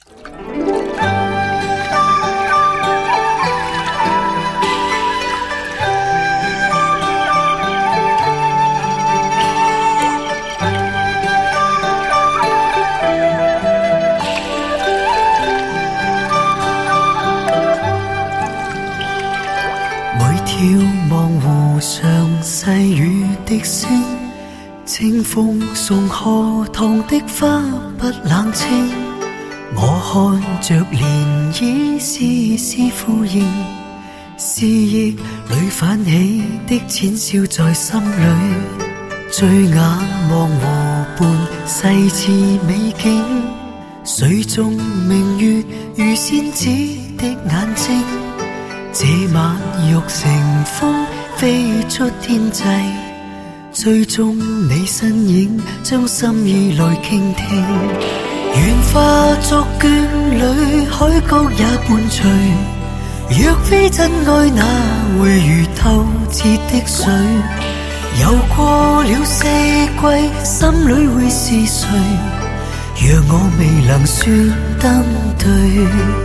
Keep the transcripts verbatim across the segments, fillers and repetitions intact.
眺望湖上細雨的星，清風送荷塘的花不冷清。我看着漣漪絲絲呼應，思憶裏泛起的淺笑在心裏。醉眼望湖畔細緻美景，水中明月如仙子的眼睛。這晚欲乘風飛出天際，追蹤你身影，將心意來傾聽。願化作眷侶，海角也伴隨。若非真愛，哪會如透徹的水？遊過了四季，心裏會是誰？若我未能算登對。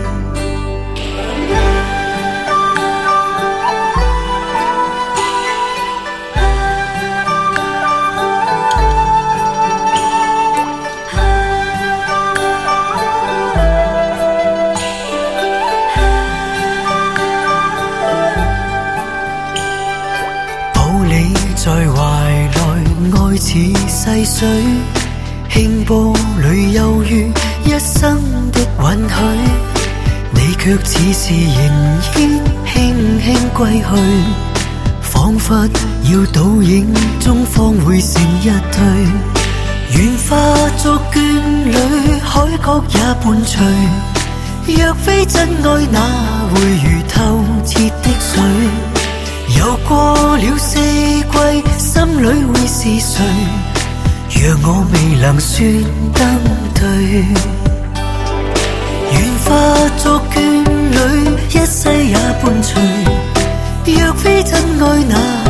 在懷內，愛似細水，輕波裏猶如一生的允許。你卻似是仍然輕輕歸去，彷彿要倒影中方會成一對。願化作眷侶，海角也伴隨。若非真愛，哪會如透徹的水？遊過了四季，心裏會是誰？若我未能算登對，願化作眷侶，一世也伴隨。若非真愛，那